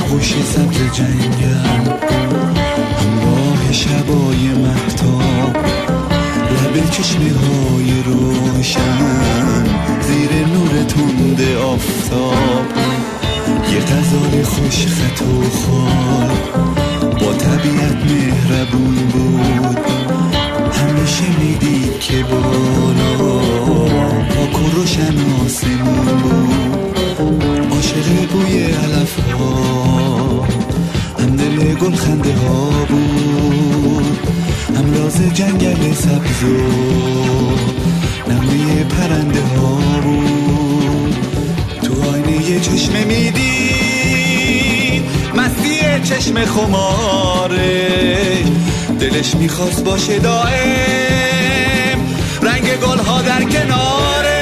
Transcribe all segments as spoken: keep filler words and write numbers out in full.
آغوش سبز جنگل، همراه شبای مهتاب، لب چشمه های روشن زیر نور تند آفتاب. یه غزال خوش خط و خال با طبیعت مهربون بود، همیشه میدید که بالا پاک و روشن آسمون بود. عاشق بوی علف ها، هم دل گل خنده ها بود، هم راز جنگل سبز و نغمه پرنده ها بود. تو آینه یه چشمه میدید مستی چشم خماره، دلش میخواست باشه دائم رنگ گل ها در کنارش.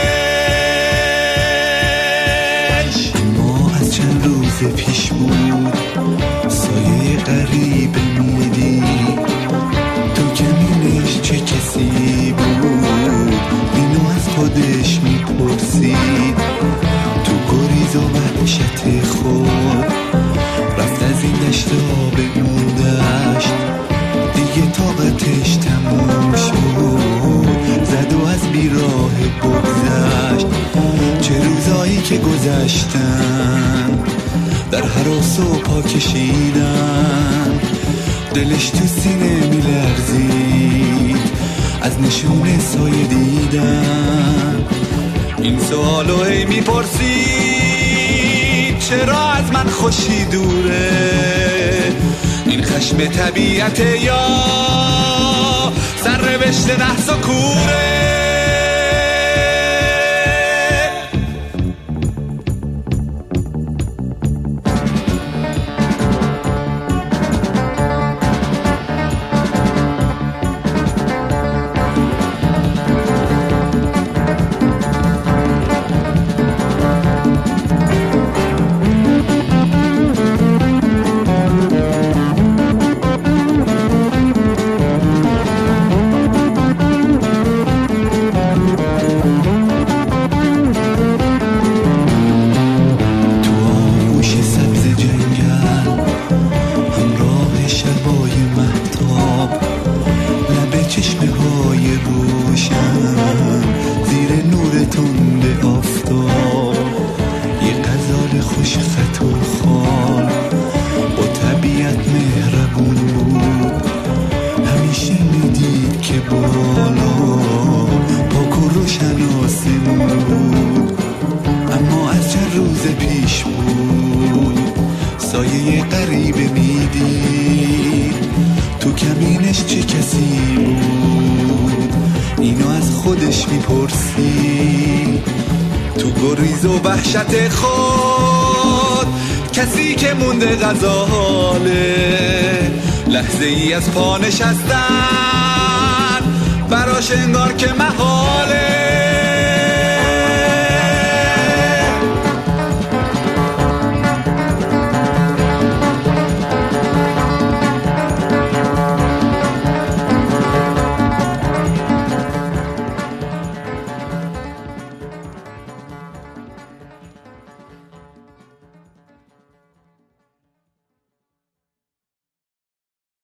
اما از چند روز پیش بود سایه غریب میدید، تو کمینش چه کسی بود اینو از خودش میپرسید. تو گریز و وحشت خود رفت از این دشت به اون دشت، دیگه طاقتش تموم شد، زد و از بیراه بگذشت. چه روزایی که گذشتن در هراس و پا کشیدن، دلش تو سینه میلرزید از نشون سایه دیدن. این سوالو هی میپرسید چرا از من خوشی دوره، این خشم طبیعت یا سرنوشت نحس و کوره. چشمه های روشن زیر نور تند آفتاب، یه غزال خوش خط و خال با طبیعت مهربون بود، همیشه میدید که بالا پاک و روشن آسمون بود. اما از چند روز پیش بود سایه غریبه میدید، تو کمینش چه کسی بود اینو از خودش میپرسی. تو گریز و وحشت خود کسی که مونده غزاله، لحظه ای از پا نشستن براش انگار که محاله.